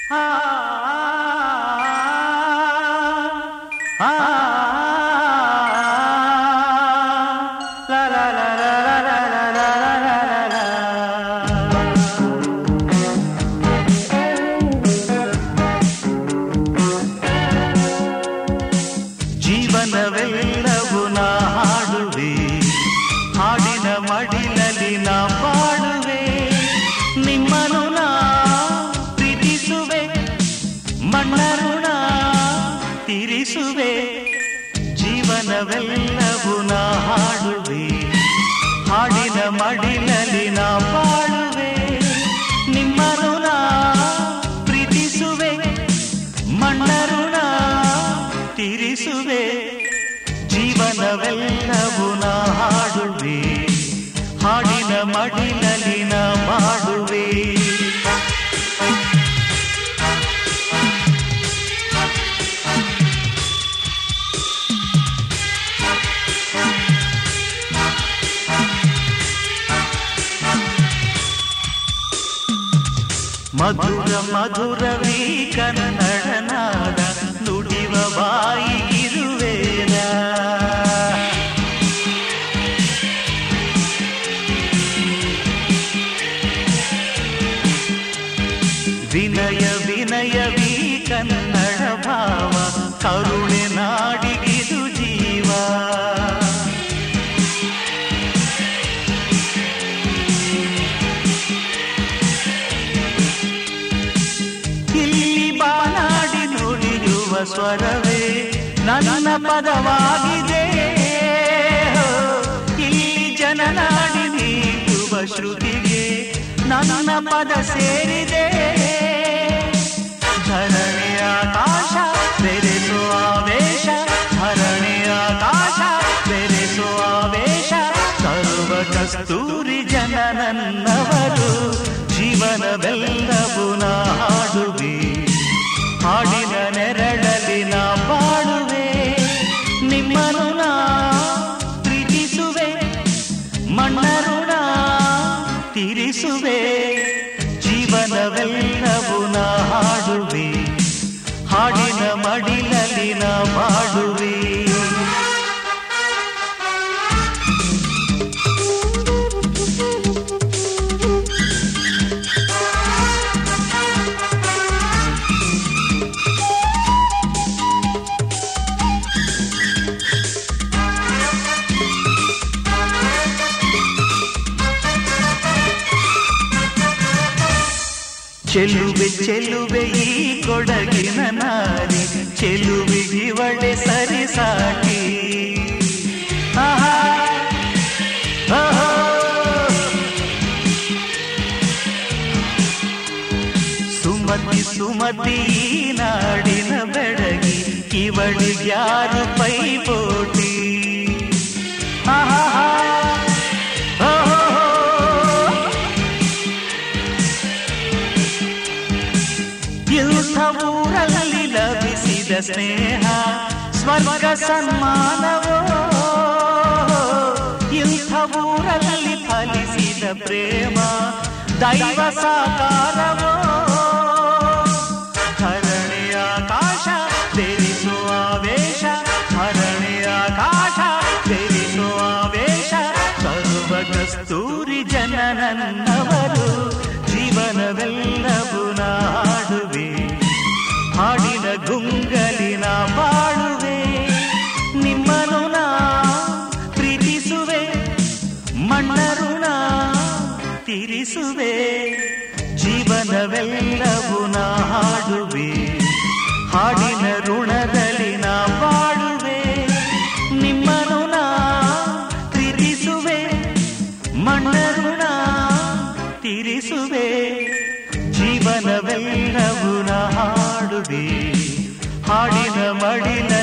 ಜೀವನವೆಲ್ಲವೂ ನಾ ಹಾಡುವೆ, ಹಾಡಿನ ಮಡಿಲಲ್ಲಿ ನಾ ಬಾಳುವೆ, ನಿಮ್ಮನು ನಾ ಪ್ರೀತಿಸುವೆ, ಮಣ್ಣ ಋಣ ತೀರಿಸುವೆ. ಜೀವನವೆಲ್ಲವೂ ನಾ ಹಾಡುವೆ, ಹಾಡಿನ ಮಡಿಲಲ್ಲಿ ನಾ ಬಾಳುವೆ, ನಿಮ್ಮನು ನಾ ಪ್ರೀತಿಸುವೆ, ಮಣ್ಣ ಋಣ ತೀರಿಸುವೆ. ಜೀವನವೆಲ್ಲವೂ ನಾ ಹಾಡುವೆ, ಹಾಡಿನ ಮಡಿಲಲ್ಲಿ ನಾ ಬಾಳುವೆ. ಮಧುರ ಮಧುರವೀ ಕನ್ನಡ ನಾಡ, ನುಡಿವ ಬಾಯಿಗಿರುವೇನ. ವಿನಯ ವಿನಯವೀ ಕನ್ನಡ ಭಾವ, ಕರುಣೆ ನಾಡಿಗಿದು ಜೀವ. ಇಲ್ಲಿ ಬಾನಾಡಿ ನುಡಿಯುವ ಸ್ವರವೇ ನನ್ನ ಪದವಾಗಿದೆ, ಇಲ್ಲಿ ಜನನಾಡಿ ನೀಡುವ ಶ್ರುತಿಗೆ ನನ್ನ ಪದ ಸೇರಿದೆ. ಧರಣಿಯ ಆಕಾಶ ಬೆರೆಸೋ ಆವೇಶ, ಧರಣಿಯ ಆಕಾಶ ಬೆರೆಸೋ ಆವೇಶ, ಸರ್ವ ಕಸ್ತೂರಿ ಜನ ನನ್ನವರು. ಜೀವನವೆಲ್ಲವೂ ನಾ ಹಾಡುವೆ, ಹಾಡಿನ ನೆರಳಲ್ಲಿ ನಾ ಬಾಳುವೆ, ನಿಮ್ಮನು ನಾ ಪ್ರೀತಿಸುವೆ, ಮಣ್ಣ ಋಣ ತೀರಿಸುವೆ. ಜೀವನವೆಲ್ಲವೂ ನಾ ಹಾಡುವೆ, ಹಾಡಿನ ಮಡಿಲಲ್ಲಿ ನಾ ಬಾಳುವೆ. ಚೆಲುವೆ ಚೆಲುವೆ ಈ ಕೊಡಗಿನ ನಾರಿ, ಚೆಲುವಿಗಿವಳೆ ಸರಿ ಸಾಟಿ. ಸುಮತಿ ಸುಮತಿ ನಾಡಿನ ಬೆಡಗಿ, ಇವಳಿಗ್ಯಾರು ಪೈಪೋಟಿ. ಇಂಥ ಊರಲ್ಲಿ ಲಭಿಸಿದ ಸ್ನೇಹ ಸ್ವರ್ಗ ಸನ್ಮಾನವೋ, ಇಂಥ ಊರಲ್ಲಿ ಫಲಿಸಿದ ಪ್ರೇಮ ದೈವ ಸಾಕಾರವೋ. ಧರಣಿಯ ಆಕಾಶ ಬೆರೆಸೋ ಆವೇಶ, ಧರಣಿಯ ಆಕಾಶ ಬೆರೆಸೋ ಆವೇಶ, ಸರ್ವ ಕಸ್ತೂರಿ ಜನ ನನ್ನವರು. ಜೀವನವೆಲ್ಲವೂ ನಾ ಹಾಡುವೆ, ಹಾಡಿನ ಗುಂಗಲಿನ ಬಾಳುವೆ, ನಿಮ್ಮನು ನಾ ಪ್ರೀತಿಸುವೆ, ಮಣ್ಣ ಋಣ ತೀರಿಸುವೆ. ಜೀವನವೆಲ್ಲವೂ ನಾ ಹಾಡುವೆ, ಹಾಡಿನ ಋಣದಲ್ಲಿ ನಾ ಬಾಳುವೆ, ನಿಮ್ಮನು ನಾ ಪ್ರೀತಿಸುವೆ, ಮಣ್ಣ ಋಣ ತೀರಿಸುವೆ. ಜೀವನವೆಲ್ಲವೂ ನಾ ಹಾಡುವೆ, ಹಾಡಿನ ಮಡಿಲ